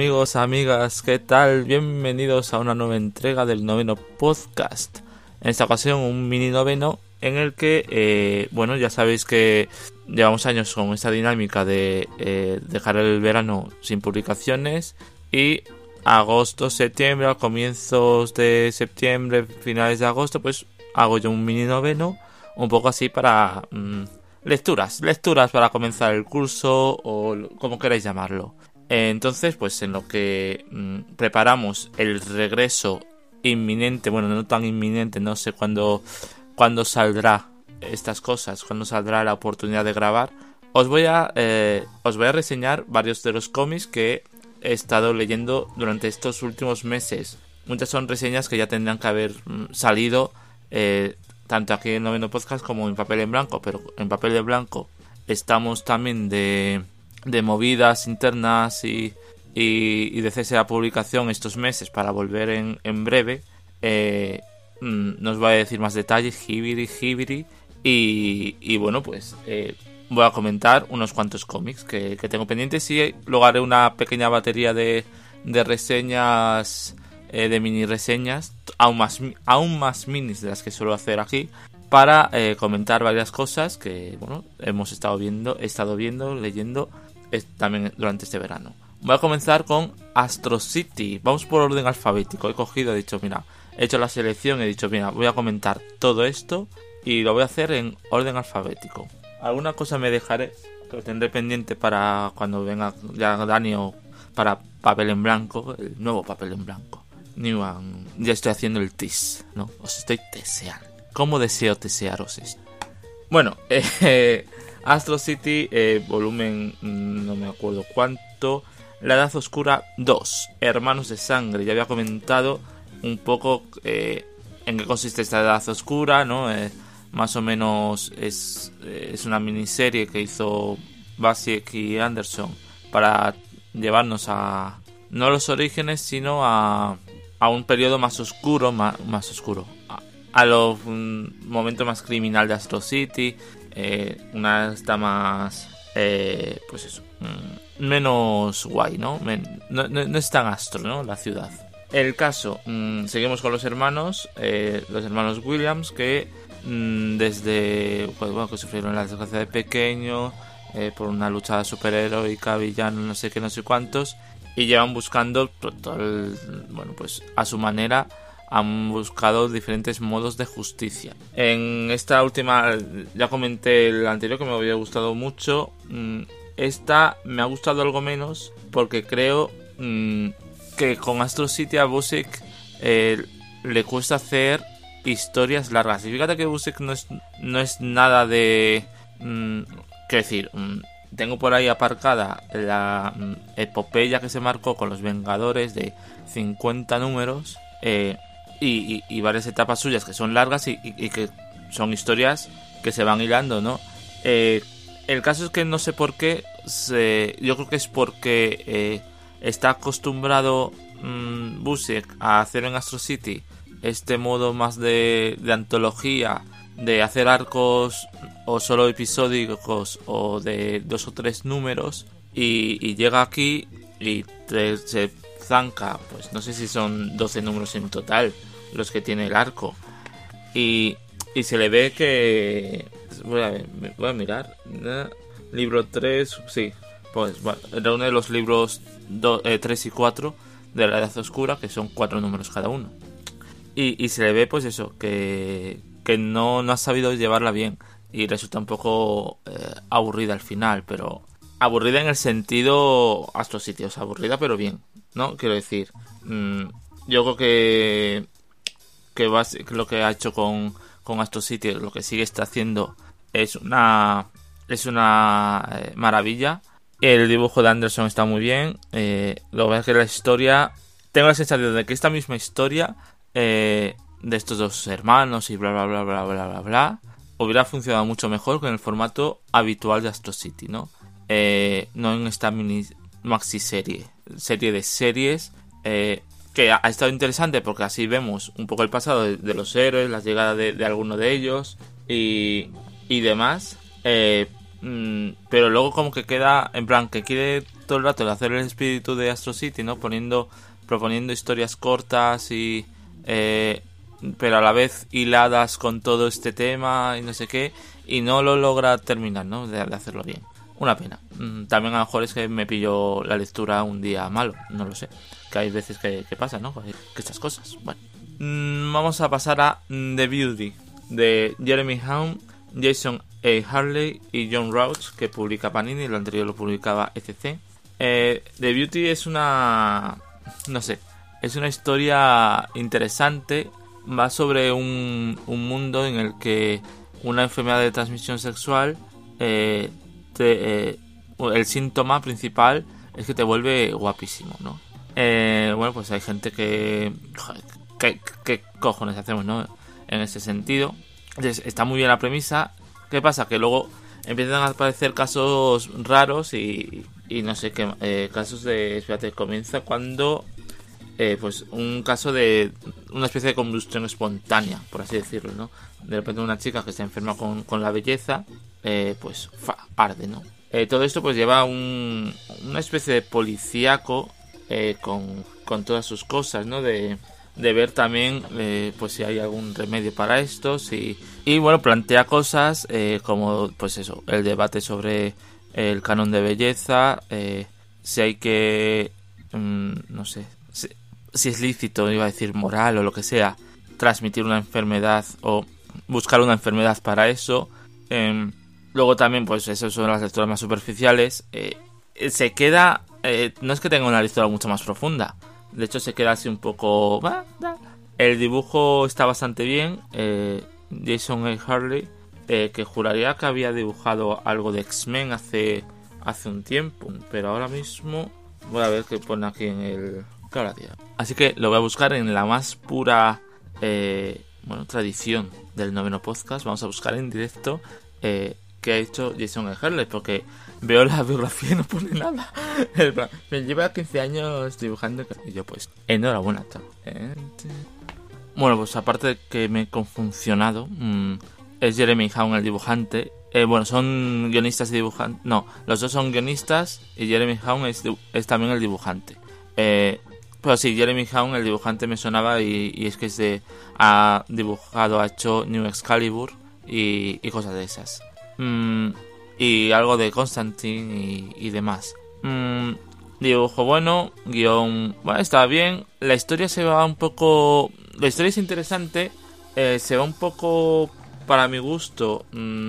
amigos, amigas, ¿qué tal? Bienvenidos a una nueva entrega del noveno podcast. En esta ocasión un mini noveno en el que, ya sabéis que llevamos años con esta dinámica de dejar el verano sin publicaciones y agosto, septiembre, a comienzos de septiembre, finales de agosto, pues hago yo un mini noveno, un poco así para lecturas para comenzar el curso o como queráis llamarlo. Entonces, pues en lo que preparamos el regreso inminente, bueno, no tan inminente, no sé cuándo saldrá estas cosas, cuándo saldrá la oportunidad de grabar, os voy a reseñar varios de los cómics que he estado leyendo durante estos últimos meses. Muchas son reseñas que ya tendrán que haber salido tanto aquí en el noveno podcast como en papel en blanco, pero en papel en blanco estamos también de movidas internas y de cese a publicación estos meses para volver en breve. No os voy a decir más detalles, jibiri y bueno, pues voy a comentar unos cuantos cómics que tengo pendientes y luego haré una pequeña batería de reseñas, de mini reseñas aún más minis de las que suelo hacer aquí, para comentar varias cosas que hemos estado viendo, leyendo también durante este verano. Voy a comenzar con Astro City. Vamos por orden alfabético. He hecho la selección, he dicho, voy a comentar todo esto y lo voy a hacer en orden alfabético. Alguna cosa me dejaré, que lo tendré pendiente para cuando venga ya Dani, o para papel en blanco, el nuevo papel en blanco. Ya estoy haciendo el tease, ¿no? Os estoy teseando. ¿Cómo deseo tesearos esto? Bueno, Astro City, volumen, no me acuerdo cuánto. La Edad Oscura 2, Hermanos de Sangre. Ya había comentado un poco en qué consiste esta Edad Oscura, ¿no? Más o menos es una miniserie que hizo Basiek y Anderson para llevarnos a no los orígenes, sino a un periodo más oscuro, a los momentos más criminal de Astro City. Una está más menos guay, ¿no? No es tan astro, ¿no? La ciudad. El caso, seguimos con los hermanos Williams, que desde que sufrieron la desgracia de pequeño, por una lucha superheroica, villano, no sé qué, no sé cuántos, y llevan buscando a su manera. Han buscado diferentes modos de justicia. En esta última, ya comenté el anterior que me había gustado mucho. Esta me ha gustado algo menos porque creo que con Astro City a Busiek le cuesta hacer historias largas. Y fíjate que Busiek no es nada de... quiero decir, tengo por ahí aparcada la epopeya que se marcó con los Vengadores de 50 números. Y varias etapas suyas que son largas y que son historias que se van hilando, ¿no? El caso es que no sé por qué, yo creo que es porque está acostumbrado Busiek a hacer en Astro City este modo más de antología, de hacer arcos o solo episódicos o de 2 o 3 números, y llega aquí y se zanca, pues no sé si son 12 números en total los que tiene el arco, y se le ve que voy a mirar, libro 3, sí, pues bueno, era uno de los libros 3 y 4 de la Edad Oscura, que son 4 números cada uno, y se le ve pues eso, que no ha sabido llevarla bien, y resulta un poco aburrida al final, pero aburrida en el sentido Astro City, o sea, aburrida pero bien, ¿no? Quiero decir, yo creo que lo que ha hecho con Astro City, lo que sigue está haciendo es una maravilla. El dibujo de Anderson está muy bien. Lo que pasa es que la historia, tengo la sensación de que esta misma historia de estos dos hermanos y bla bla bla bla bla bla bla hubiera funcionado mucho mejor con el formato habitual de Astro City, ¿no? No en esta mini maxi serie de series, que ha estado interesante porque así vemos un poco el pasado de los héroes, las llegadas de alguno de ellos y demás, pero luego como que queda en plan que quiere todo el rato de hacer el espíritu de Astro City, ¿no? Proponiendo historias cortas y pero a la vez hiladas con todo este tema y no sé qué, y no lo logra terminar, ¿no? De hacerlo bien. Una pena. También a lo mejor es que me pilló la lectura un día malo, no lo sé. Que hay veces que pasa, ¿no? Que estas cosas. Bueno. Vamos a pasar a The Beauty, de Jeremy Haun, Jason A. Harley y John Rauch, que publica Panini, lo anterior lo publicaba ECC. The Beauty es una... no sé, es una historia interesante. Va sobre un mundo en el que una enfermedad de transmisión sexual, el síntoma principal es que te vuelve guapísimo, ¿no? Bueno, pues hay gente que... ¿Qué cojones hacemos, no? En ese sentido. Entonces, está muy bien la premisa. ¿Qué pasa? Que luego empiezan a aparecer casos raros y no sé qué... casos de... Espérate, comienza cuando... pues un caso de una especie de combustión espontánea, por así decirlo, ¿no? De repente una chica que está enferma con la belleza, pues arde, ¿no? Todo esto pues lleva una especie de policíaco con todas sus cosas, ¿no? De ver también pues si hay algún remedio para esto, y bueno, plantea cosas como pues eso, el debate sobre el canon de belleza, si hay que no sé, si es lícito, iba a decir moral o lo que sea, transmitir una enfermedad o buscar una enfermedad para eso. Luego también, pues esas son las lecturas más superficiales. Se queda... no es que tenga una lectura mucho más profunda. De hecho, se queda así un poco... El dibujo está bastante bien. Jason A. Harley, que juraría que había dibujado algo de X-Men hace un tiempo. Pero ahora mismo... voy a ver qué pone aquí en el... Así que lo voy a buscar en la más pura tradición del noveno podcast. Vamos a buscar en directo qué ha hecho Jason A. Harley, porque veo la biografía y no pone nada. Me lleva 15 años dibujando y yo pues enhorabuena. Bueno, pues aparte de que me he confuncionado, es Jeremy Haun el dibujante. Bueno, son guionistas y dibujantes. No, los dos son guionistas y Jeremy Haun es también el dibujante. Pero sí, Jeremy Haun, el dibujante, me sonaba y es que ha hecho New Excalibur y cosas de esas. Y algo de Constantine y demás. Dibujo bueno, guión... bueno, está bien. La historia se va un poco... La historia es interesante. Se va un poco, para mi gusto,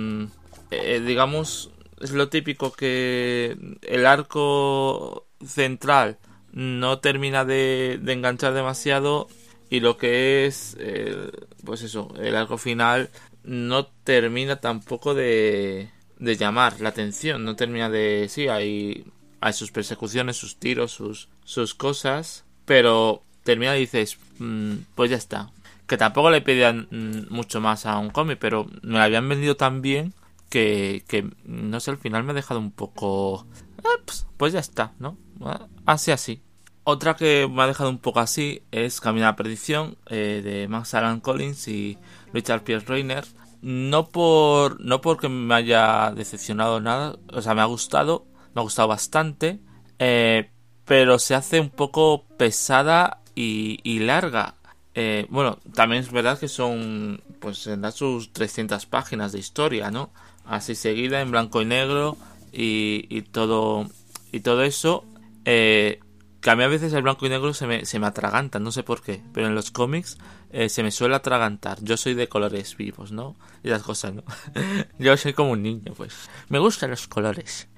digamos, es lo típico que el arco central no termina de enganchar demasiado y lo que es pues eso, el arco final no termina tampoco de llamar la atención, no termina de... sí, hay sus persecuciones, sus tiros, sus cosas, pero termina y dices, pues ya está, que tampoco le pedían mucho más a un cómic, pero me lo habían vendido tan bien que no sé, al final me ha dejado un poco... pues ya está, ¿no? Así. Otra que me ha dejado un poco así es Camino a la Perdición, de Max Allan Collins y Richard Pierce Reiner. No porque me haya decepcionado nada, o sea, me ha gustado bastante, pero se hace un poco pesada y larga. Bueno, también es verdad que son, pues tendrá sus 300 páginas de historia, ¿no? Así seguida en blanco y negro y todo eso. Que a mí a veces el blanco y negro se me atraganta, no sé por qué, pero en los cómics se me suele atragantar. Yo soy de colores vivos, ¿no? Y las cosas, ¿no? Yo soy como un niño, pues. Me gustan los colores.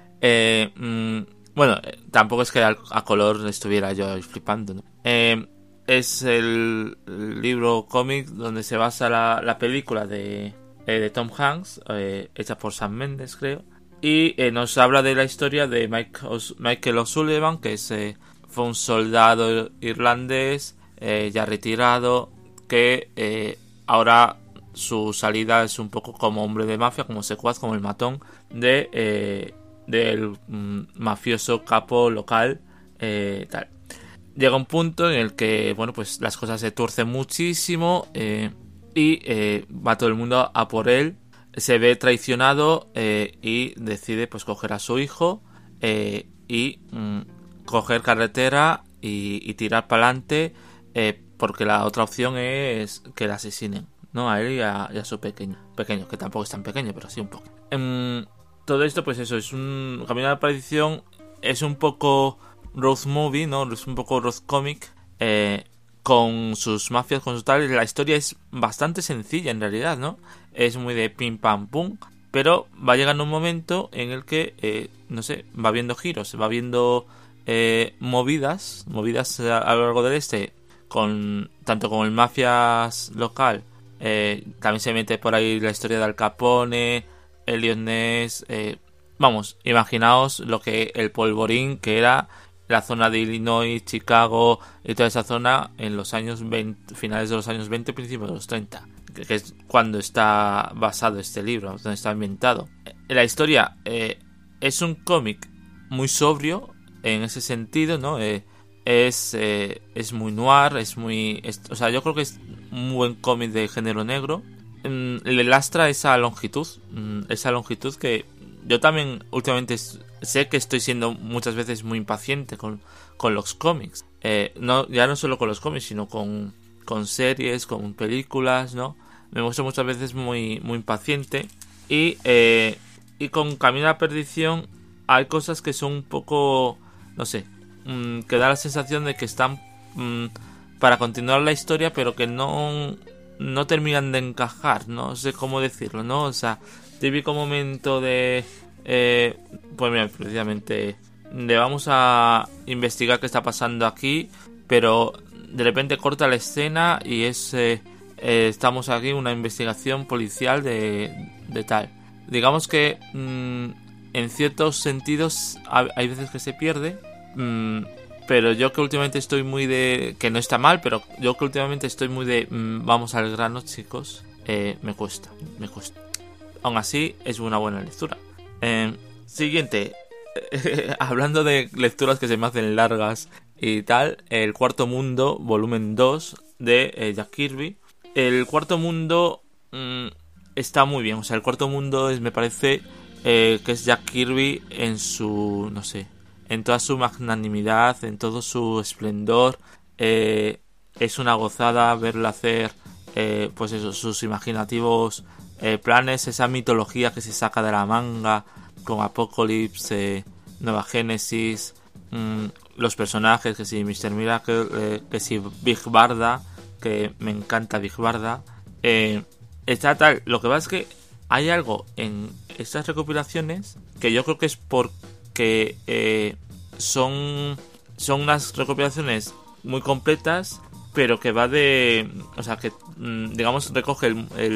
Bueno, tampoco es que a color estuviera yo flipando, ¿no? Es el libro cómic donde se basa la película de Tom Hanks, hecha por Sam Mendes, creo. Y nos habla de la historia de Michael O'Sullivan, que fue un soldado irlandés ya retirado, que ahora su salida es un poco como hombre de mafia, como secuaz, como el matón del mafioso capo local, tal. Llega un punto en el que, bueno, pues las cosas se tuercen muchísimo y va todo el mundo a por él. Se ve traicionado y decide pues coger a su hijo y coger carretera y tirar para adelante, porque la otra opción es que la asesinen, ¿no? A él y a su pequeño, que tampoco es tan pequeño, pero sí un poco. Todo esto, pues eso, es un Camino a la Perdición, es un poco road movie, ¿no? Es un poco road comic, con sus mafias, con sus tales. La historia es bastante sencilla en realidad, ¿no? Es muy de pim pam pum, pero va llegando un momento en el que, no sé, va viendo giros, va viendo movidas a lo largo del este, tanto con el mafias local, también se mete por ahí la historia de Al Capone, Elliot Ness, vamos, imaginaos lo que el polvorín que era la zona de Illinois, Chicago y toda esa zona en los años 20, finales de los años 20, principios de los 30, que es cuando está basado este libro, donde está ambientado. La historia es un cómic muy sobrio en ese sentido, ¿no? Es muy noir, o sea, yo creo que es un buen cómic de género negro. Le lastra esa longitud que yo también últimamente sé que estoy siendo muchas veces muy impaciente con los cómics. Ya no solo con los cómics, sino con series, con películas, ¿no? Me muestro muchas veces muy, muy impaciente. Y con Camino a la Perdición hay cosas que son un poco, no sé, que da la sensación de que están para continuar la historia, pero que no terminan de encajar, no sé cómo decirlo, ¿no? O sea, típico momento de pues mira, precisamente de vamos a investigar qué está pasando aquí, pero de repente corta la escena y estamos aquí en una investigación policial de tal. Digamos que en ciertos sentidos hay veces que se pierde, pero yo que últimamente estoy muy de... que no está mal, pero yo que últimamente estoy muy de... vamos al grano, chicos. Me cuesta. Aún así, es una buena lectura. Siguiente. Hablando de lecturas que se me hacen largas y tal. El Cuarto Mundo, volumen 2 de Jack Kirby. El Cuarto Mundo está muy bien. O sea, el Cuarto Mundo me parece que es Jack Kirby en su... no sé... en toda su magnanimidad, en todo su esplendor. Es una gozada verla hacer pues eso, sus imaginativos planes, esa mitología que se saca de la manga con Apocalypse, Nueva Génesis, los personajes, que si Mr. Miracle, que si Big Barda, que me encanta Big Barda. Está tal, lo que pasa es que hay algo en estas recopilaciones que yo creo que es porque son unas recopilaciones muy completas, pero que va de... o sea, que digamos recoge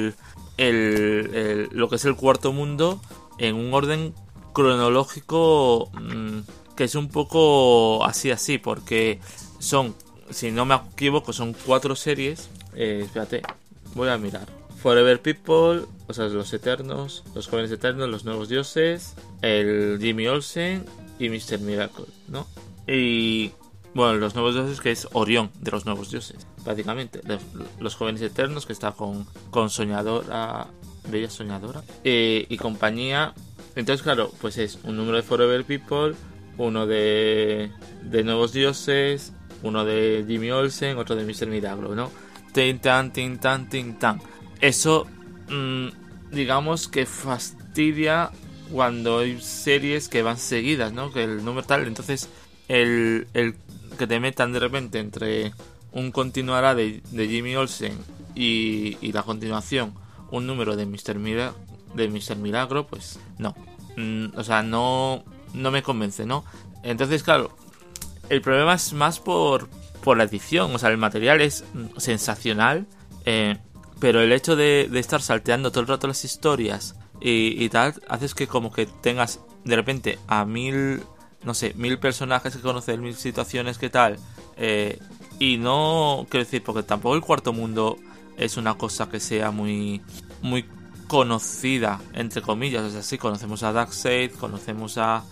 lo que es el Cuarto Mundo en un orden cronológico que es un poco así, porque son, si no me equivoco, son 4 series. Espérate, voy a mirar. Forever People, o sea, los Eternos, los Jóvenes Eternos, los Nuevos Dioses, el Jimmy Olsen y Mr. Miracle, ¿no? Y bueno, los Nuevos Dioses, que es Orión de los Nuevos Dioses, prácticamente. Los Jóvenes Eternos, que está con Soñadora, Bella Soñadora, y compañía. Entonces, claro, pues es un número de Forever People, uno de Nuevos Dioses, uno de Jimmy Olsen, otro de Mr. Milagro, ¿no? Tin tan, tin tan, tin tan. Eso, digamos que fastidia cuando hay series que van seguidas, ¿no? Que el número tal, entonces el que te metan de repente entre un continuará de Jimmy Olsen y la continuación un número de Mr. Milagro, pues no. O sea, no me convence, ¿no? Entonces, claro, el problema es más por la edición. O sea, el material es sensacional, pero el hecho de estar salteando todo el rato las historias y tal, haces que como que tengas de repente a 1000 personajes que conocer, 1000 situaciones que tal, y no, quiero decir, porque tampoco el Cuarto Mundo es una cosa que sea muy muy conocida, entre comillas. O sea, sí, conocemos a Darkseid, conocemos a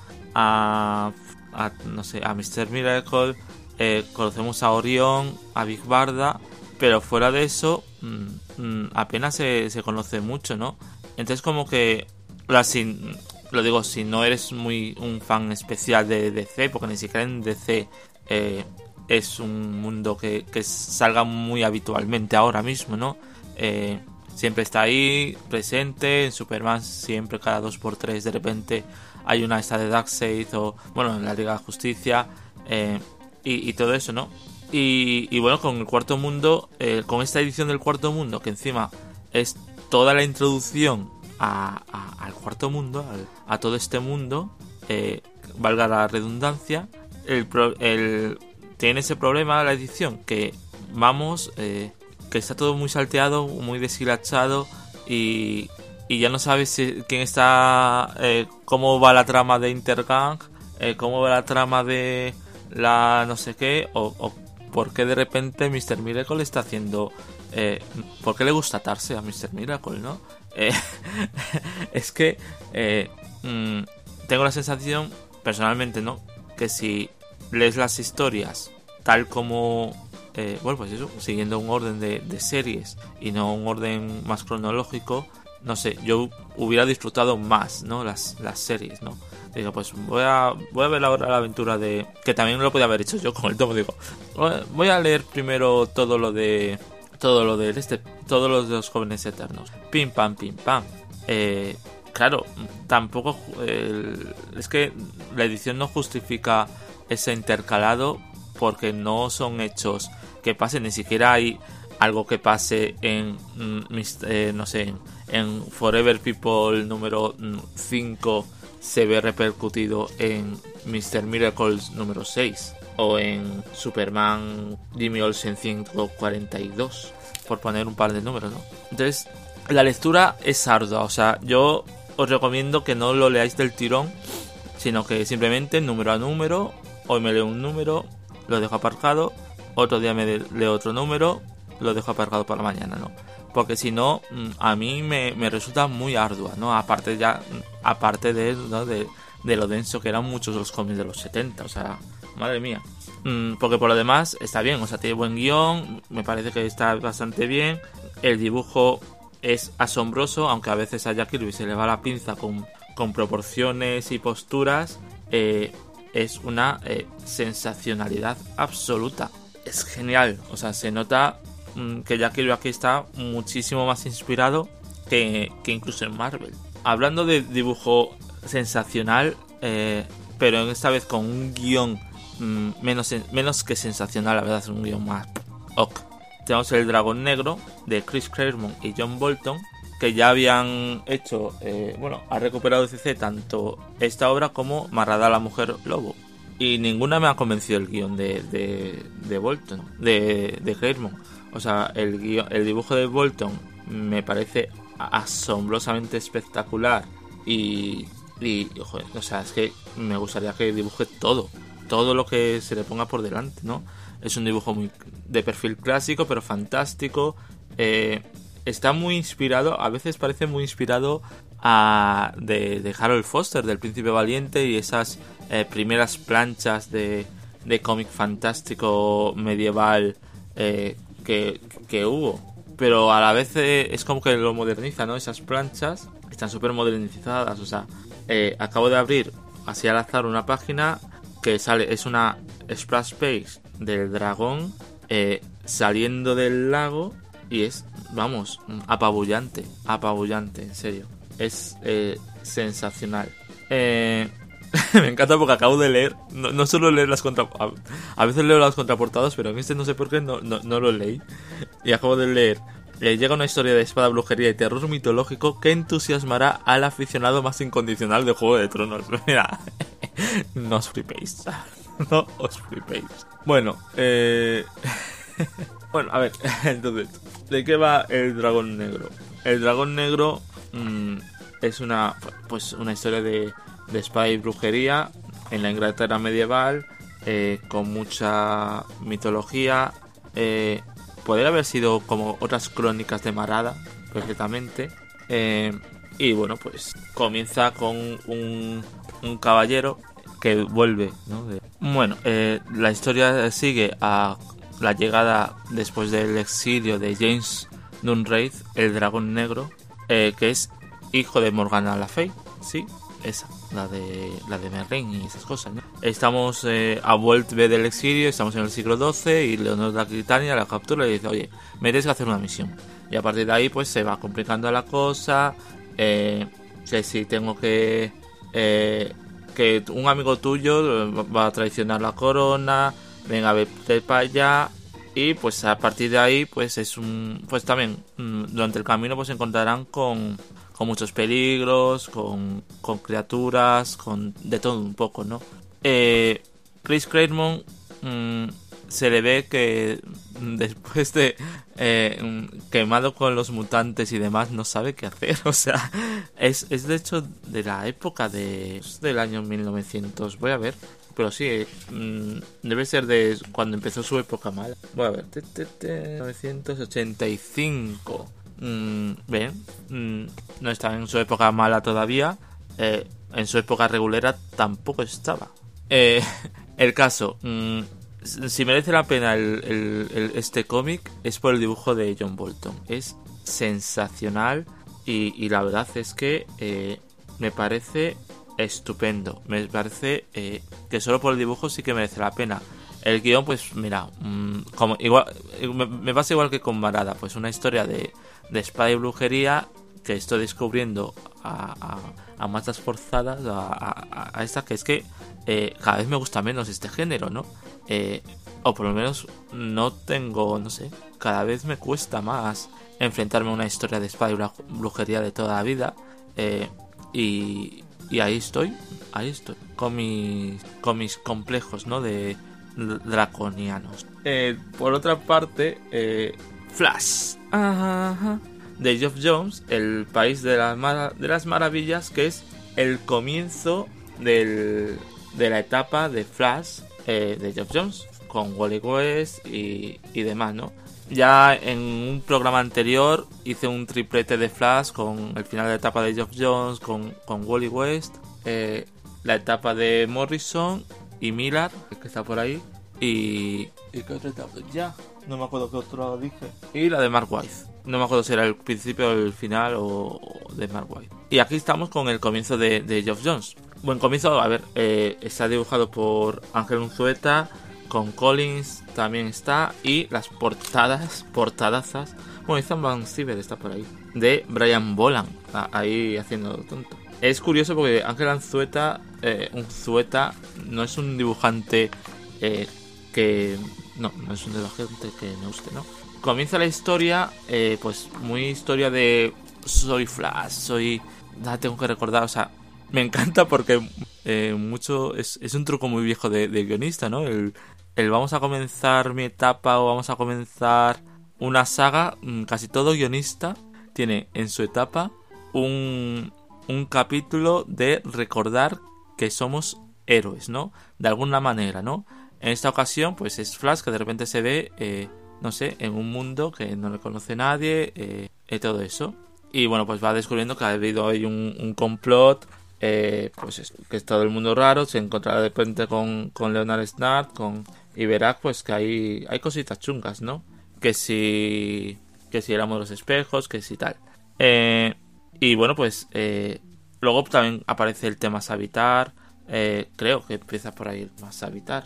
no sé, a Mr. Miracle, conocemos a Orión, a Big Barda, pero fuera de eso apenas se conoce mucho, ¿no? Entonces como que lo digo, si no eres muy un fan especial de DC, porque ni siquiera en DC es un mundo que salga muy habitualmente ahora mismo, ¿no? Siempre está ahí, presente. En Superman siempre cada 2x3 de repente hay una esta de Darkseid, o bueno, en la Liga de la Justicia, y todo eso, ¿no? Y bueno, con el Cuarto Mundo, con esta edición del Cuarto Mundo, que encima es toda la introducción al Cuarto Mundo, a todo este mundo, valga la redundancia, tiene ese problema la edición, que que está todo muy salteado, muy deshilachado, y ya no sabes quién está, cómo va la trama de Intergang, cómo va la trama de la no sé qué, o por qué de repente Mr. Miracle está haciendo... ¿por qué le gusta atarse a Mr. Miracle, no? Es que tengo la sensación, personalmente, ¿no?, que si lees las historias tal como... bueno, pues eso, siguiendo un orden de series y no un orden más cronológico, no sé, yo hubiera disfrutado más, ¿no?, las series, ¿no? Digo, pues voy a ver ahora la aventura de... Que también lo podía haber hecho yo con el tomo. Digo, voy a leer primero todo lo de todos los de los Jóvenes Eternos. Pim pam, pim pam. Claro, tampoco... es que la edición no justifica ese intercalado, porque no son hechos que pasen. Ni siquiera hay algo que pase en... no sé, en Forever People número 5... se ve repercutido en Mr. Miracles número 6 o en Superman Jimmy Olsen 142, por poner un par de números, ¿no? Entonces, la lectura es ardua. O sea, yo os recomiendo que no lo leáis del tirón, sino que simplemente número a número. Hoy me leo un número, lo dejo aparcado, otro día me leo otro número, lo dejo aparcado para mañana, ¿no? Porque si no, a mí me resulta muy ardua, ¿no? Aparte de, ¿no?, de lo denso que eran muchos los cómics de los 70, o sea, madre mía. Porque por lo demás está bien, o sea, tiene buen guión, me parece que está bastante bien. El dibujo es asombroso, aunque a veces a Jack Kirby se le va la pinza con proporciones y posturas. Es una sensacionalidad absoluta. Es genial, o sea, se nota que Jack Kirby aquí está muchísimo más inspirado que incluso en Marvel. Hablando de dibujo sensacional, pero esta vez con un guión menos que sensacional, la verdad, es un guión más ok. Tenemos El Dragón Negro de Chris Claremont y John Bolton, que ya habían hecho, ha recuperado CC tanto esta obra como Marrada la Mujer Lobo, y ninguna me ha convencido el guión de Bolton, de Claremont. O sea, el dibujo de Bolton me parece asombrosamente espectacular, y joder, o sea, es que me gustaría que dibuje todo lo que se le ponga por delante, ¿no? Es un dibujo muy de perfil clásico, pero fantástico. Está muy inspirado, a veces parece muy inspirado de Harold Foster, del Príncipe Valiente, y esas primeras planchas de cómic fantástico medieval que hubo. Pero a la vez es como que lo moderniza, ¿no? Esas planchas están súper modernizadas. O sea, acabo de abrir así al azar una página que sale, es una splash page del dragón saliendo del lago, y es, vamos, apabullante, en serio. Es sensacional. Me encanta porque acabo de leer, no suelo leer a veces leo las contraportadas, pero en este no sé por qué no lo leí, y acabo de leer: llega una historia de espada, brujería y terror mitológico que entusiasmará al aficionado más incondicional de Juego de Tronos. Mira, no os flipéis. No os flipéis. Bueno, bueno, a ver, entonces, ¿de qué va El Dragón Negro? El Dragón Negro es una historia de espada y brujería en la Inglaterra medieval, con mucha mitología. Podría haber sido como otras crónicas de Marada, perfectamente. Y bueno, pues comienza con un caballero que vuelve, ¿no? La historia sigue a la llegada después del exilio de James Dunraith, el Dragón Negro, que es hijo de Morgana Le Fay, ¿sí? esa, la de Merlín y esas cosas, ¿no? Estamos a vuelve del exilio, estamos en el siglo XII y Leonor de Aquitania la captura y le dice, oye, me tienes que hacer una misión. Y a partir de ahí pues se va complicando la cosa, que si tengo que un amigo tuyo va a traicionar la corona, venga, vete para allá. Y pues a partir de ahí pues pues también durante el camino pues se encontrarán con muchos peligros, con criaturas, con de todo un poco, ¿no? Chris Claremont se le ve que después de quemado con los mutantes y demás no sabe qué hacer, o sea, es de hecho de la época del año 1900, voy a ver, pero sí, debe ser de cuando empezó su época mala. Voy a ver, 1985. Bien, no estaba en su época mala todavía. En su época regulera tampoco estaba. El caso, si merece la pena este cómic es por el dibujo de John Bolton. Es sensacional y la verdad es que me parece estupendo. Me parece que solo por el dibujo sí que merece la pena. El guión, pues mira, como igual me pasa igual que con Marada, pues una historia de espada y brujería que estoy descubriendo a marchas forzadas a esta, que es que cada vez me gusta menos este género, ¿no? O por lo menos no sé, cada vez me cuesta más enfrentarme a una historia de espada y brujería de toda la vida, y ahí estoy con mis complejos, ¿no? De draconianos. Por otra parte, Flash, de Geoff Johns, el país de las maravillas, que es el comienzo de la etapa de Flash de Geoff Johns, con Wally West y demás, ¿no? Ya en un programa anterior hice un triplete de Flash con el final de la etapa de Geoff Johns, con Wally West, la etapa de Morrison y Miller, que está por ahí, y ¿qué otra etapa? Ya, no me acuerdo qué otro dije. Y la de Mark Waid. No me acuerdo si era el principio o el final o de Mark Waid. Y aquí estamos con el comienzo de Geoff Johns. Buen comienzo, a ver, está dibujado por Ángel Unzueta, con Collins también está, y las portadazas. Bueno, Ethan Van Sciver está por ahí, de Brian Boland, ahí haciendo tonto. Es curioso porque Ángel Unzueta no es un dibujante que... No es un dibujante que me guste, ¿no? Comienza la historia, pues muy historia de... Soy Flash, tengo que recordar, o sea... Me encanta porque mucho es un truco muy viejo de guionista, ¿no? El vamos a comenzar mi etapa o vamos a comenzar una saga. Casi todo guionista tiene en su etapa un capítulo de recordar que somos héroes, ¿no? De alguna manera, ¿no? En esta ocasión, pues es Flash, que de repente se ve, no sé, en un mundo que no le conoce nadie, y todo eso. Y bueno, pues va descubriendo que ha habido ahí un complot. Pues que es todo el mundo raro, se encontrará de repente con Leonard Snart, y verá pues que hay cositas chungas, ¿no? Que si el amor de los espejos, que si tal. Y bueno, pues luego también aparece el tema Savitar, creo que empieza por ahí el tema Savitar.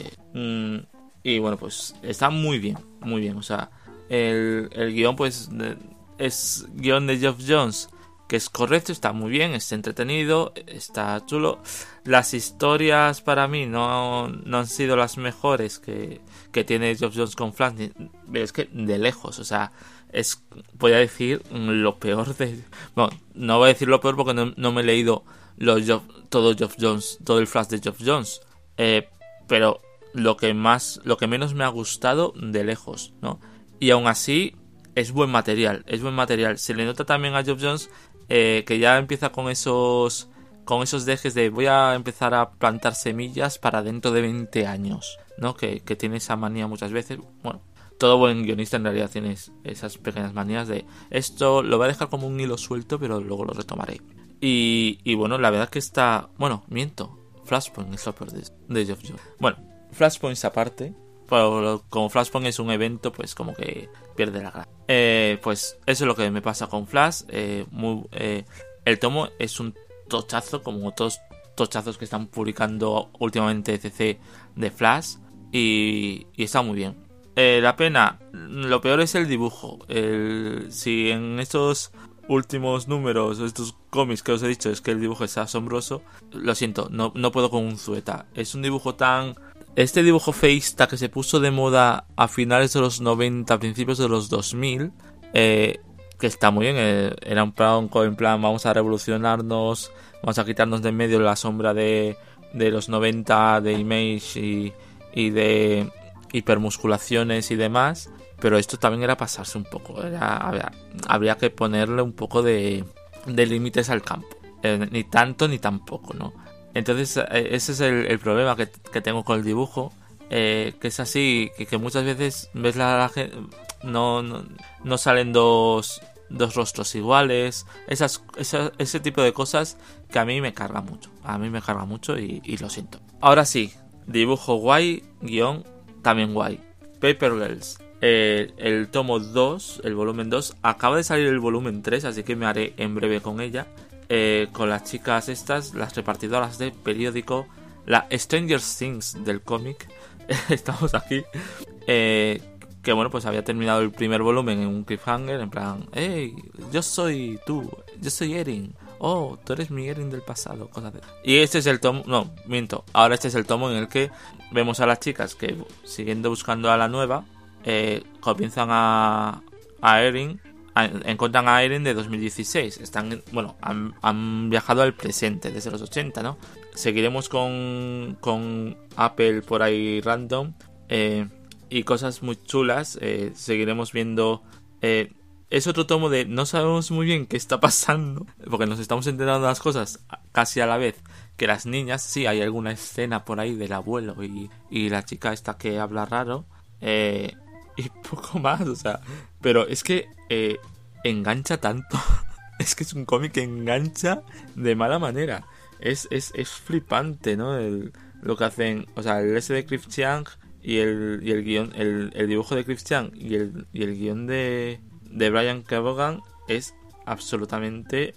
Y bueno, pues está muy bien, o sea, el guión pues es guión de Geoff Johns, que es correcto, está muy bien, está entretenido, está chulo. Las historias para mí no han sido las mejores que tiene Geoff Johns con Flash, es que de lejos, o sea, voy a decir lo peor de... Bueno, no voy a decir lo peor porque no me he leído todo Geoff Johns, todo el Flash de Geoff Johns, pero lo que menos me ha gustado de lejos, ¿no? Y aún así es buen material. Se le nota también a Geoff Johns que ya empieza con esos dejes de voy a empezar a plantar semillas para dentro de 20 años, ¿no? Que tiene esa manía muchas veces. Bueno, todo buen guionista en realidad tiene esas pequeñas manías de esto lo voy a dejar como un hilo suelto, pero luego lo retomaré. Y bueno, la verdad que está... Bueno, miento. Flashpoint es lo peor de Geoff Johns. Bueno, Flashpoint aparte, pero como Flashpoint es un evento, pues como que pierde la gracia. Pues eso es lo que me pasa con Flash. El tomo es un tochazo, como otros tochazos que están publicando últimamente CC de Flash, y está muy bien. La pena, lo peor es el dibujo. Si en estos últimos números, estos cómics que os he dicho, es que el dibujo es asombroso, lo siento, no puedo con un Zueta. Es un dibujo tan... Este dibujo feísta que se puso de moda a finales de los 90, principios de los 2000, que está muy bien, era un plan en plan, vamos a revolucionarnos, vamos a quitarnos de en medio la sombra de los 90, de Image y de hipermusculaciones y demás, pero esto también era pasarse un poco, habría que ponerle un poco de límites al campo, ni tanto ni tampoco, ¿no? Entonces ese es el problema que tengo con el dibujo, que es así, que muchas veces ves la gente, no salen dos rostros iguales, ese tipo de cosas que a mí me carga mucho, y lo siento. Ahora sí, dibujo guay, guión también guay. Paper Girls, el tomo 2, el volumen 2, acaba de salir el volumen 3, así que me haré en breve con ella, con las chicas estas, las repartidoras de periódico, la Stranger Things del cómic. Estamos aquí, que bueno, pues había terminado el primer volumen en un cliffhanger, en plan, hey, yo soy Erin, oh, tú eres mi Erin del pasado, cosas de... Y este es el tomo, no, miento, ahora este es el tomo en el que vemos a las chicas que, siguiendo buscando a la nueva, comienzan a Erin, encuentran a Erin de 2016, están, bueno, han viajado al presente desde los 80, ¿no? Seguiremos con Apple por ahí random, y cosas muy chulas, seguiremos viendo... es otro tomo de no sabemos muy bien qué está pasando, porque nos estamos enterando de las cosas casi a la vez que las niñas. Sí, hay alguna escena por ahí del abuelo y la chica esta que habla raro, y poco más, o sea, pero es que engancha tanto. Es que es un cómic que engancha de mala manera. Es flipante, ¿no? Lo que hacen, o sea, el S de Cliff Chiang y el guión, el dibujo de Cliff Chiang y el guión de Brian Kevogan es absolutamente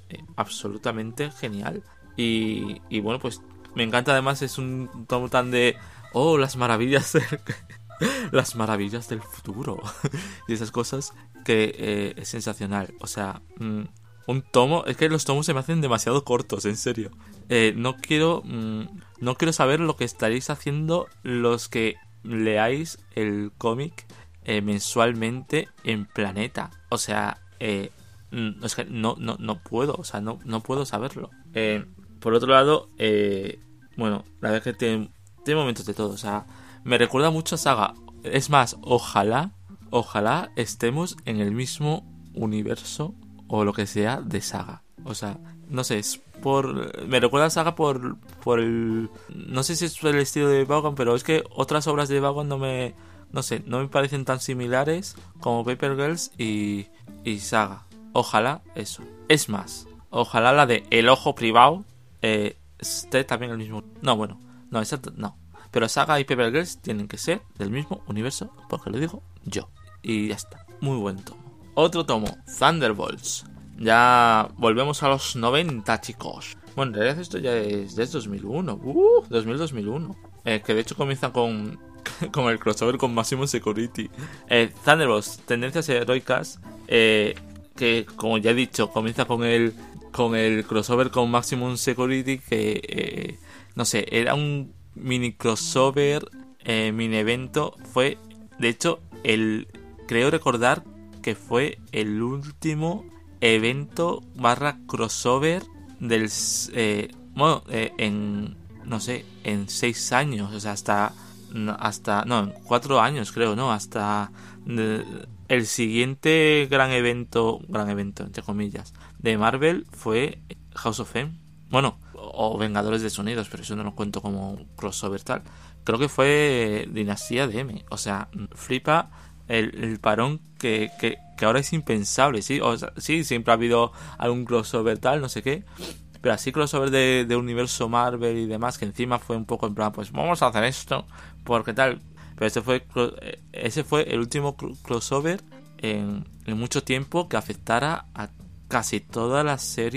genial. Y bueno, pues me encanta. Además, es un tomo tan de las maravillas las maravillas del futuro y esas cosas, que es sensacional. O sea, un tomo, es que los tomos se me hacen demasiado cortos, en serio. No quiero saber lo que estaréis haciendo los que leáis el cómic mensualmente en Planeta. O sea, es que no puedo, o sea, no puedo saberlo. Por otro lado, bueno, la verdad es que tiene momentos de todo. O sea, me recuerda mucho a Saga. Es más, ojalá estemos en el mismo universo o lo que sea de Saga. O sea, no sé, me recuerda a Saga por el... No sé si es el estilo de Vaughan, pero es que otras obras de Vaughan no me parecen tan similares como Paper Girls y Saga. Ojalá eso. Es más, ojalá la de El Ojo Privado esté también el mismo... No, bueno, no, exacto, no. Pero Saga y Paper Girls tienen que ser del mismo universo, porque lo digo yo. Y ya está. Muy buen tomo. Otro tomo, Thunderbolts. Ya volvemos a los 90, chicos. Bueno, en realidad esto ya es 2001. 2001. Que de hecho comienza con el crossover con Maximum Security. Thunderbolts, tendencias heroicas. Que como ya he dicho, comienza con el crossover con Maximum Security. Que no sé, era un mini crossover, mini evento. Fue, de hecho, creo recordar que fue el último evento / crossover del en 6 años, o sea, en 4 años creo, ¿no? Hasta el siguiente gran evento entre comillas de Marvel fue House of M, bueno, o Vengadores de Sonidos, pero eso no lo cuento como crossover tal. Creo que fue Dinastía de M. O sea, flipa el parón que ahora es impensable, ¿sí? O sea, sí, siempre ha habido algún crossover tal, no sé qué, pero así crossover de universo Marvel y demás, que encima fue un poco en plan, pues vamos a hacer esto, porque tal. Pero ese fue el último crossover en mucho tiempo que afectara a casi todas las series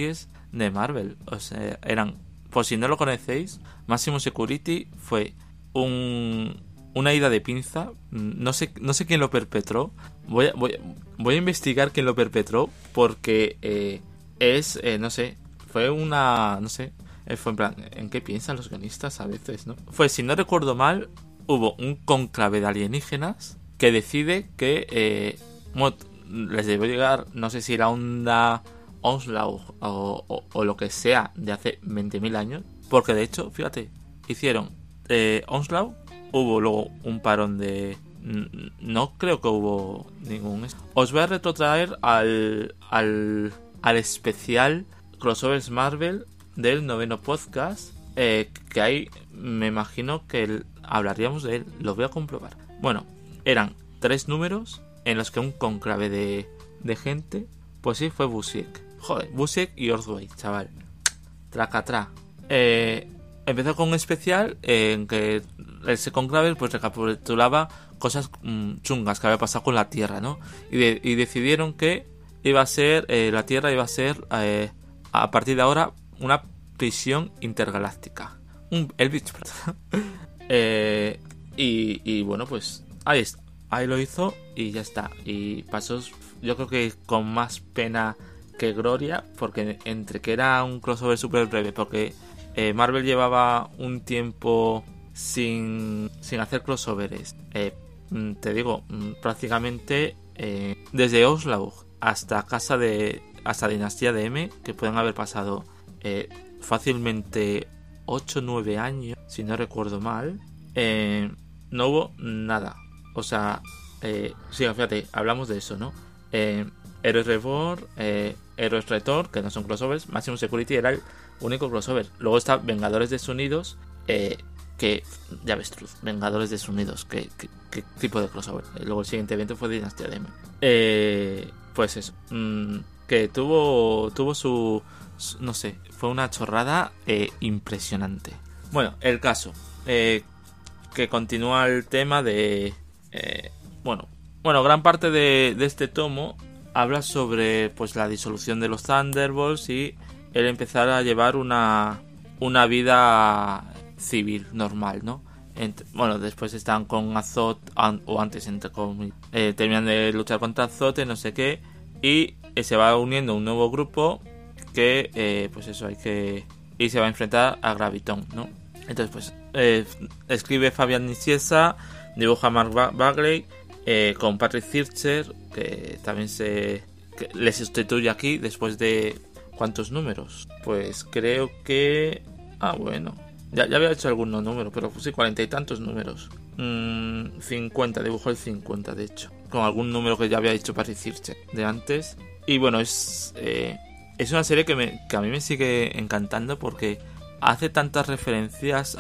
de Marvel. O sea, eran, por si no lo conocéis, Maximum Security fue una ida de pinza. No sé quién lo perpetró. Voy a investigar quién lo perpetró, porque no sé, fue una, no sé, fue en plan, ¿en qué piensan los guionistas a veces, no? Fue, si no recuerdo mal, hubo un cónclave de alienígenas que decide que les debe llegar, no sé si la onda Onslaught o lo que sea de hace 20.000 años, porque de hecho, fíjate, hicieron Onslaught, hubo luego un parón de... No creo que hubo ningún... Os voy a retrotraer al especial Crossovers Marvel del 9º podcast, que ahí me imagino que hablaríamos de él. Lo voy a comprobar. Bueno, eran 3 números en los que un conclave de gente, pues sí, fue Busiek. Joder, Busiek y Ordway, chaval. Tracatrá. Empezó con un especial en que ese conclave pues recapitulaba cosas chungas que había pasado con la Tierra, ¿no? Y decidieron que iba a ser, la Tierra iba a ser, a partir de ahora, una prisión intergaláctica. El bicho. Y bueno, pues ahí lo hizo y ya está. Y pasó, yo creo que con más pena que gloria, porque entre que era un crossover súper breve, porque Marvel llevaba un tiempo sin hacer crossovers, te digo, prácticamente desde Onslaught hasta hasta Dinastía de M, que pueden haber pasado fácilmente 8-9 años, si no recuerdo mal. No hubo nada. O sea, sí, fíjate, hablamos de eso, ¿no? Heroes Reborn, Heroes Return, que no son crossovers. Maximum Security era el único crossover. Luego está Vengadores Desunidos, que ya ves, Vengadores Desunidos, ¿qué tipo de crossover? Luego el siguiente evento fue Dinastía de M. Pues eso, que tuvo su, no sé, fue una chorrada impresionante. Bueno, el caso, que continúa el tema de... Bueno, gran parte de este tomo habla sobre pues la disolución de los Thunderbolts y el empezar a llevar una vida civil normal, ¿no? Bueno, después están con Azot, o antes terminan de luchar contra Azot, no sé qué, y se va uniendo un nuevo grupo que pues eso y se va a enfrentar a Graviton, ¿no? Entonces pues escribe Fabián Nicieza, dibuja Mark Bagley, con Patrick Zircher, que también le sustituye aquí después de... ¿Cuántos números? Pues creo que... bueno, ya había hecho algunos números, pero sí, 40 y tantos números. 50, dibujó el 50 de hecho, con algún número que ya había hecho Patrick Zircher de antes. Y bueno, es una serie que a mí me sigue encantando porque hace tantas referencias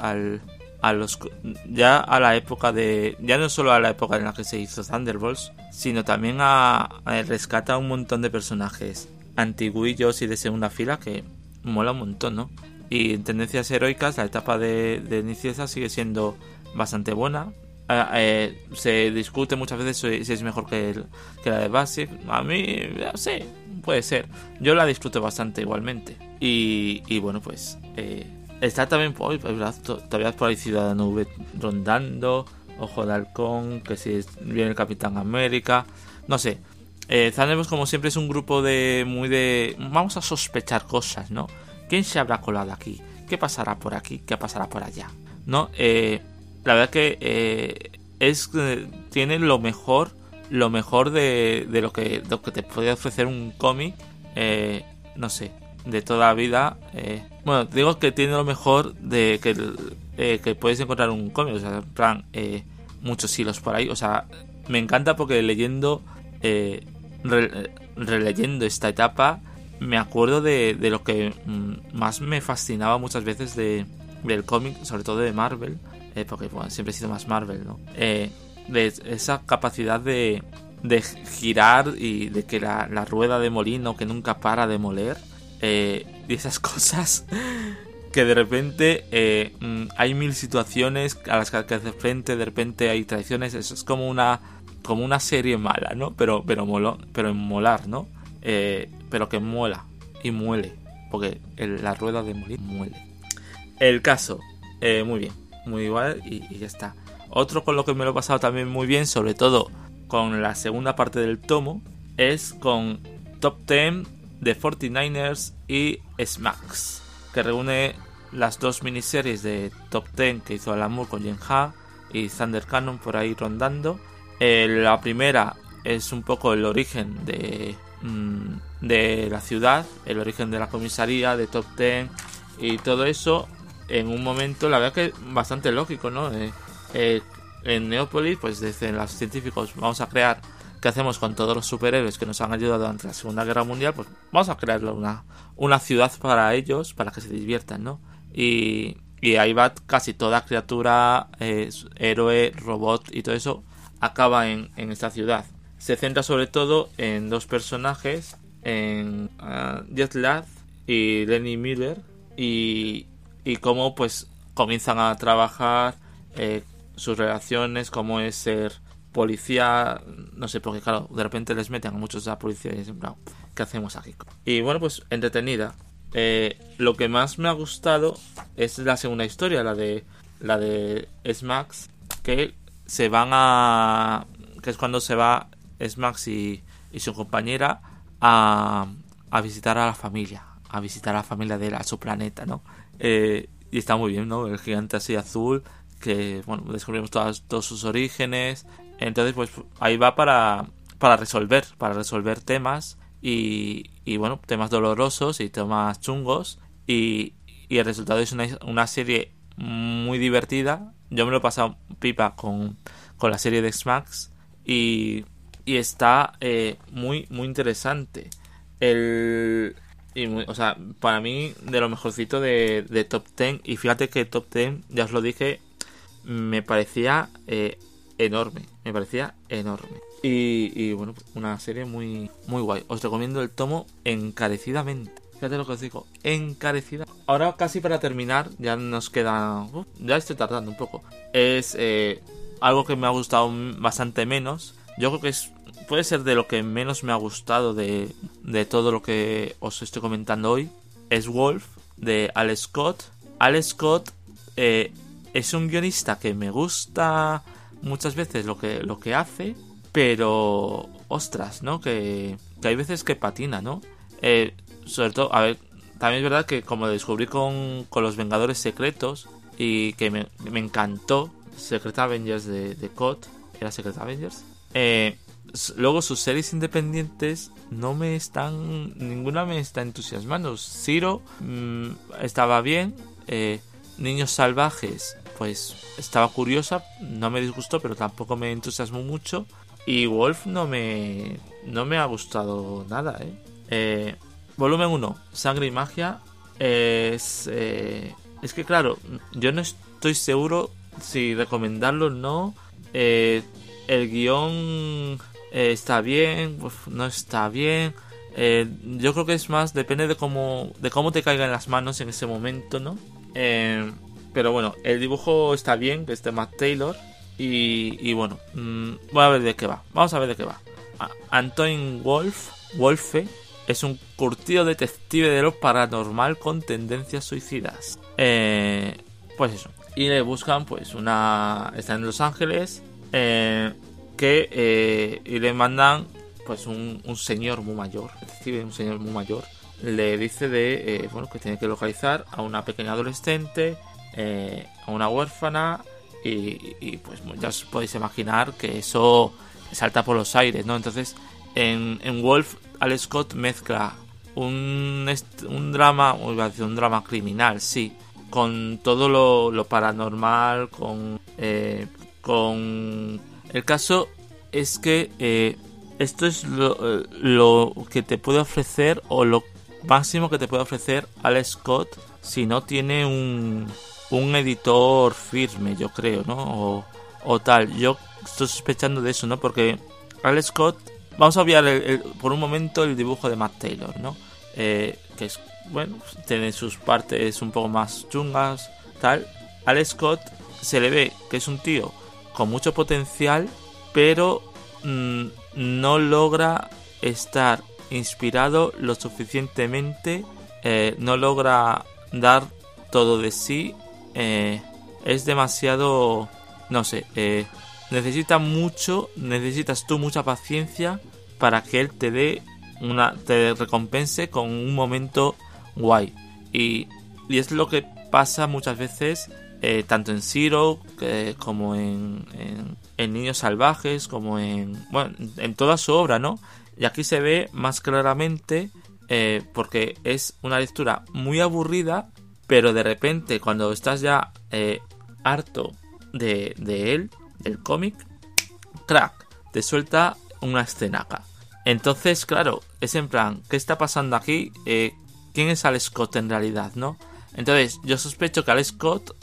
ya a la época ya no solo a la época en la que se hizo Thunderbolts, sino también rescata un montón de personajes antiguillos y de segunda fila que mola un montón, ¿no? Y en Tendencias Heroicas la etapa de Nicieza sigue siendo bastante buena. Se discute muchas veces si es mejor que la de Basic. A mí, sí, puede ser. Yo la disfruto bastante igualmente. Y bueno, pues está también todavía por ahí Ciudadano V rondando, Ojo de Halcón, que si viene el Capitán América, no sé. Thunderbolts, como siempre, es un grupo vamos a sospechar cosas, ¿no? ¿Quién se habrá colado aquí? ¿Qué pasará por aquí? ¿Qué pasará por allá? ¿No? La verdad que tiene lo mejor de lo que te puede ofrecer un cómic, no sé, de toda la vida. Bueno, digo que tiene lo mejor de que puedes encontrar un cómic, o sea, en plan, muchos hilos por ahí. O sea, me encanta porque releyendo esta etapa me acuerdo de lo que más me fascinaba muchas veces del cómic, sobre todo de Marvel, porque bueno, siempre he sido más Marvel, ¿no? De esa capacidad de girar y de que la rueda de molino que nunca para de moler, y esas cosas que de repente hay mil situaciones a las que hacer frente, de repente hay traiciones. Eso es como una serie mala, ¿no? Pero en molar, ¿no? Pero que mola y muele. porque la rueda de molir muele. El caso, muy bien, muy igual y ya está. Otro con lo que me lo he pasado también muy bien, sobre todo con la segunda parte del tomo, es con Top 10 de 49ers y Smacks, que reúne las dos miniseries de Top 10 que hizo Alan Moore con Jen Ha y Thunder Cannon por ahí rondando. La primera es un poco el origen de la ciudad, el origen de la comisaría, de Top 10 y todo eso en un momento, la verdad que bastante lógico, ¿no? En Neópolis, pues dicen los científicos, vamos a crear, ¿qué hacemos con todos los superhéroes que nos han ayudado durante la Segunda Guerra Mundial? Pues vamos a crear una ciudad para ellos, para que se diviertan, ¿no? Y ahí va casi toda criatura, héroe, robot y todo eso, acaba en esta ciudad. Se centra sobre todo en dos personajes, en Jet Ladd y Lenny Miller, y cómo pues comienzan a trabajar, sus relaciones, cómo es ser policía, no sé, porque claro, de repente les meten a muchos a la policía y dicen, no, ¿qué hacemos aquí? Y bueno, pues entretenida. Lo que más me ha gustado es la segunda historia, la de Smacks, que se van a, que es cuando se va Smacks y su compañera a visitar a la familia, de su planeta, ¿no? Y está muy bien, ¿no? El gigante así azul, que bueno, descubrimos todos sus orígenes. Entonces pues ahí va para resolver temas y bueno, temas dolorosos y temas chungos, y el resultado es una serie muy divertida. Yo me lo he pasado pipa con la serie de Smacks y está muy muy interesante. O sea, para mí de lo mejorcito de Top 10. Y fíjate que Top 10, ya os lo dije, me parecía enorme. Y bueno, una serie muy muy guay. Os recomiendo el tomo encarecidamente. Fíjate lo que os digo, encarecida. Ahora casi para terminar, ya nos queda... ya estoy tardando un poco. Es algo que me ha gustado bastante menos. Yo creo que puede ser de lo que menos me ha gustado de todo lo que os estoy comentando hoy. Es Wolf, de Alex Scott. Alex Scott es un guionista que me gusta muchas veces lo que hace, pero ostras, ¿no? Que hay veces que patina, ¿no? Sobre todo, a ver, también es verdad que como lo descubrí con los Vengadores Secretos y que me encantó Secret Avengers de COD, era Secret Avengers. Luego sus series independientes ninguna me está entusiasmando. Zero estaba bien, Niños Salvajes pues estaba curiosa, no me disgustó pero tampoco me entusiasmó mucho, y Wolf no me ha gustado nada. Volumen 1, Sangre y Magia, es que claro, yo no estoy seguro si recomendarlo o no. El guión está bien, no está bien. Yo creo que es más, depende de cómo te caigan las manos en ese momento, ¿no? Pero bueno, el dibujo está bien, que es de Matt Taylor. Y bueno, vamos a ver de qué va. Antoine Wolfe es un curtido detective de lo paranormal con tendencias suicidas. Pues eso. Y le buscan, pues, está en Los Ángeles. Y le mandan, pues, un señor muy mayor. Detective, un señor muy mayor. Le dice que tiene que localizar a una pequeña adolescente, a una huérfana. Y pues ya os podéis imaginar que eso salta por los aires, ¿no? Entonces, en Wolf, Alex Scott mezcla un drama, iba a decir un drama criminal, sí, con todo lo paranormal, con el caso es que esto es lo que te puede ofrecer, o lo máximo que te puede ofrecer Alex Scott si no tiene un editor firme, yo creo, ¿no? O tal. Yo estoy sospechando de eso, ¿no? Porque Alex Scott, vamos a obviar por un momento el dibujo de Matt Taylor, ¿no? Que es, bueno, tiene sus partes un poco más chungas, tal. Alex Scott se le ve que es un tío con mucho potencial, pero no logra estar inspirado lo suficientemente no logra dar todo de sí. Es demasiado, no sé, necesitas tú mucha paciencia para que él te recompense con un momento guay. Y es lo que pasa muchas veces, tanto en Zero como en Niños Salvajes, como en toda su obra, ¿no? Y aquí se ve más claramente, porque es una lectura muy aburrida, pero de repente cuando estás ya harto de él, del cómic, crack, te suelta una escenaca. Entonces, claro, es en plan, ¿qué está pasando aquí? ¿Quién es Alex Scott en realidad, no? Entonces, yo sospecho que Alex Scott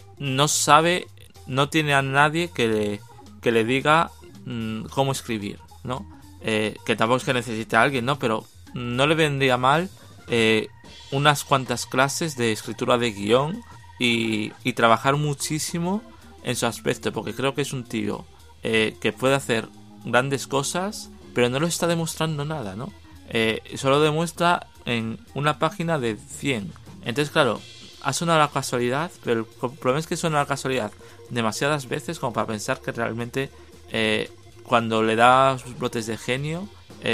no tiene a nadie que le diga cómo escribir, ¿no? Que tampoco es que necesite a alguien, ¿no? Pero no le vendría mal unas cuantas clases de escritura de guión y trabajar muchísimo en su aspecto, porque creo que es un tío que puede hacer grandes cosas, pero no lo está demostrando nada, ¿no? Solo demuestra en una página de 100. Entonces, claro, ha sonado la casualidad, pero el problema es que suena la casualidad demasiadas veces como para pensar que realmente cuando le da sus brotes de genio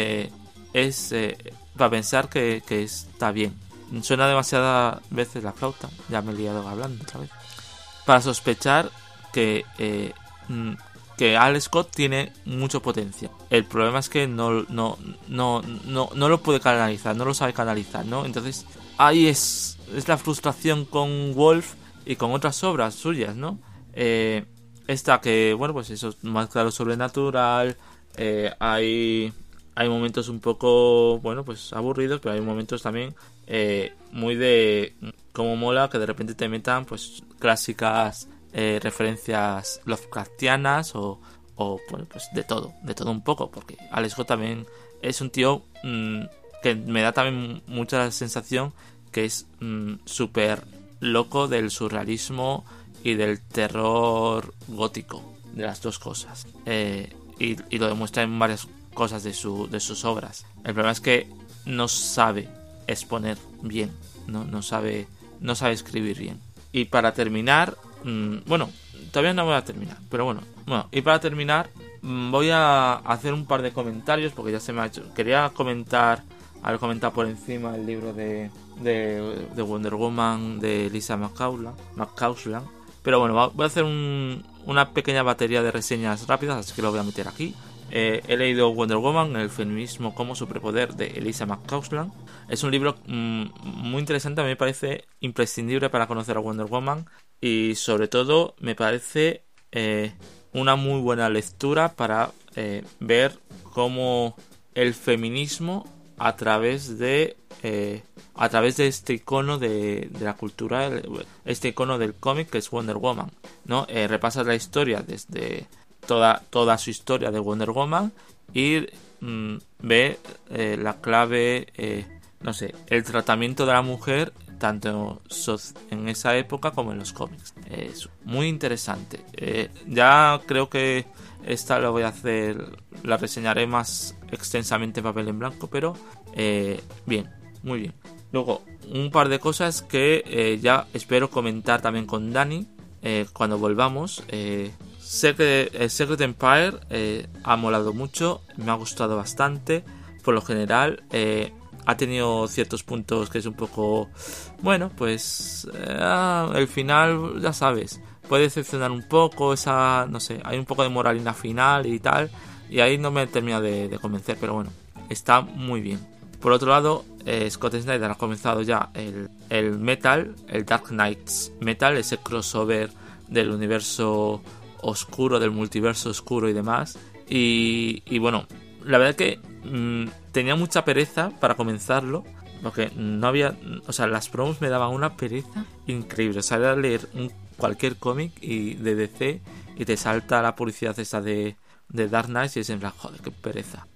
es para pensar que está bien. Suena demasiadas veces la flauta, ya me he liado hablando otra vez, para sospechar que Alex Scott tiene mucho potencial. El problema es que no lo puede canalizar, no lo sabe canalizar, ¿no? Entonces ahí es la frustración con Wolf y con otras obras suyas, ¿no? Esta que, bueno, pues eso es más claro sobrenatural. Hay momentos un poco, bueno, pues aburridos, pero hay momentos también muy de como mola que de repente te metan pues clásicas referencias Lovecraftianas o bueno, pues de todo un poco, porque Alex Scott también es un tío que me da también mucha sensación que es súper loco del surrealismo y del terror gótico, de las dos cosas, y lo demuestra en varias cosas de sus obras. El problema es que no sabe exponer bien, no sabe escribir bien. Y para terminar, bueno, todavía no voy a terminar, pero bueno, y para terminar voy a hacer un par de comentarios porque ya se me ha hecho. Quería haber comentado por encima el libro de Wonder Woman de Lisa McCausland, pero bueno, voy a hacer una pequeña batería de reseñas rápidas, así que lo voy a meter aquí. He leído Wonder Woman, el feminismo como superpoder, de Elisa McCausland. Es un libro muy interesante, a mí me parece imprescindible para conocer a Wonder Woman, y sobre todo me parece una muy buena lectura para ver cómo el feminismo a través de este icono de la cultura, este icono del cómic que es Wonder Woman, ¿no? Repasas la historia desde toda su historia de Wonder Woman y ve la clave, no sé, el tratamiento de la mujer tanto en esa época como en los cómics. Es muy interesante. Ya creo que esta la reseñaré más extensamente en papel en blanco, pero bien, muy bien. Luego, un par de cosas que ya espero comentar también con Dani cuando volvamos. Secret Empire ha molado mucho, me ha gustado bastante. Por lo general ha tenido ciertos puntos que es un poco, bueno, pues el final, ya sabes, puede decepcionar un poco, no sé, hay un poco de moralina final y tal, y ahí no me he terminado de convencer, pero bueno, está muy bien. Por otro lado, Scott Snyder ha comenzado ya el Metal, el Dark Knights Metal, ese crossover del universo oscuro, del multiverso oscuro y demás. Y bueno, la verdad que tenía mucha pereza para comenzarlo, porque no había, o sea, las promos me daban una pereza increíble. O sea, era leer cualquier cómic de DC y te salta la publicidad esa de Dark Knight y es en plan, joder, qué pereza.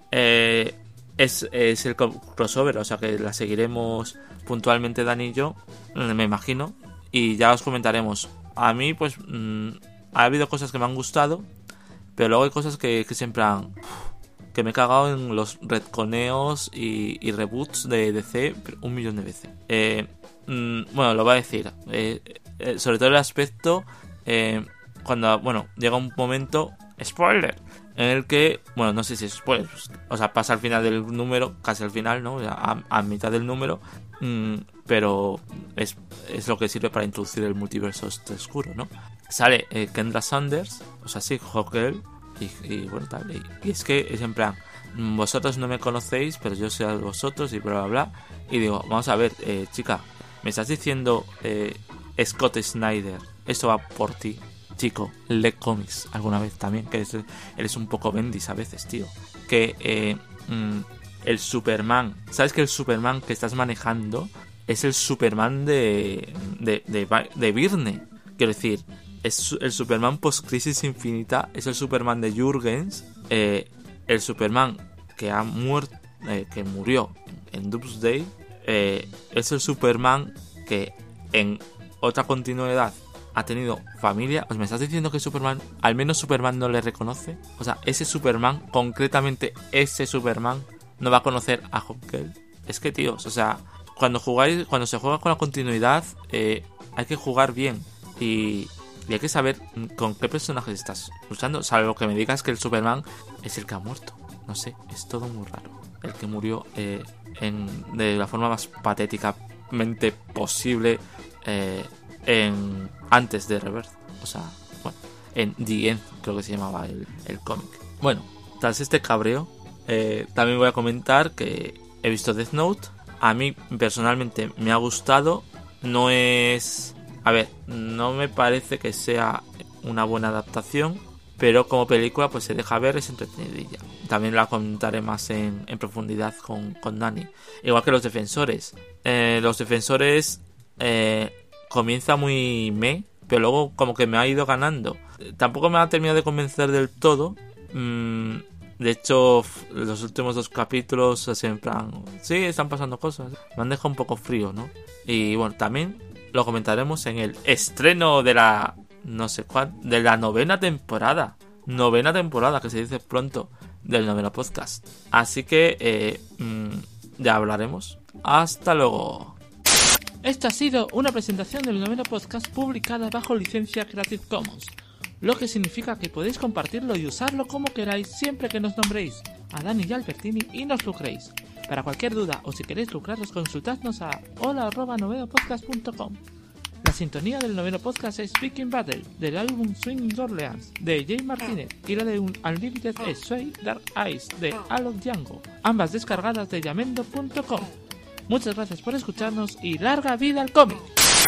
Es el crossover, o sea que la seguiremos puntualmente Dani y yo, me imagino, y ya os comentaremos. A mí pues ha habido cosas que me han gustado, pero luego hay cosas que siempre que me he cagado en los retconeos y reboots de DC 1.000.000 de veces. Bueno, lo voy a decir. Sobre todo el aspecto cuando, bueno, llega un momento, spoiler, en el que, bueno, no sé si es spoiler, o sea, pasa al final del número, casi al final, ¿no? A mitad del número, pero es lo que sirve para introducir el multiverso oscuro, ¿no? Sale Kendra Saunders, o sea, sí, Hawkgirl, y bueno, tal, y es que es en plan, vosotros no me conocéis, pero yo sé a vosotros, y bla, bla, bla, y digo, vamos a ver, chica, me estás diciendo Scott Snyder, esto va por ti, chico, lee cómics alguna vez también, que eres un poco bendis a veces, tío, que el Superman, ¿sabes que el Superman que estás manejando es el Superman de Byrne? Quiero decir, es el Superman post-Crisis Infinita, es el Superman de Jurgens, el Superman que ha muerto, que murió en Doomsday, es el Superman que en otra continuidad ha tenido familia. Pues me estás diciendo que Superman, al menos Superman no le reconoce. O sea, ese Superman, concretamente ese Superman, no va a conocer a Hawkgirl. Es que, tíos, o sea, cuando se juega con la continuidad, hay que jugar bien y hay que saber con qué personajes estás luchando. Salvo que me digas que el Superman es el que ha muerto. No sé, es todo muy raro. El que murió de la forma más patéticamente posible antes de Rebirth. O sea, bueno, en The End creo que se llamaba el cómic. Bueno, tras este cabreo, también voy a comentar que he visto Death Note. A mí personalmente me ha gustado. No es... A ver, no me parece que sea una buena adaptación, pero como película pues se deja ver, es entretenidilla. También la comentaré más en profundidad con Dani. Igual que Los Defensores. Los Defensores comienza muy pero luego como que me ha ido ganando. Tampoco me ha terminado de convencer del todo. De hecho, los últimos 2 capítulos así en plan, sí, están pasando cosas. Me han dejado un poco frío, ¿no? Y bueno, también lo comentaremos en el estreno de la no sé cuál, de la 9ª temporada. 9ª temporada, que se dice pronto, del Noveno Podcast. Así que ya hablaremos. Hasta luego. Esta ha sido una presentación del Noveno Podcast publicada bajo licencia Creative Commons, lo que significa que podéis compartirlo y usarlo como queráis siempre que nos nombréis a Dani y Albertini y nos lucréis. Para cualquier duda o si queréis lucraros, consultadnos a hola@novenopodcast.com. La sintonía del Noveno Podcast es Speaking Battle, del álbum Swing Orleans, de Jay Martínez, y la de Unlimited es Sway Dark Eyes, de Alok Django, ambas descargadas de yamendo.com. Muchas gracias por escucharnos y larga vida al cómic.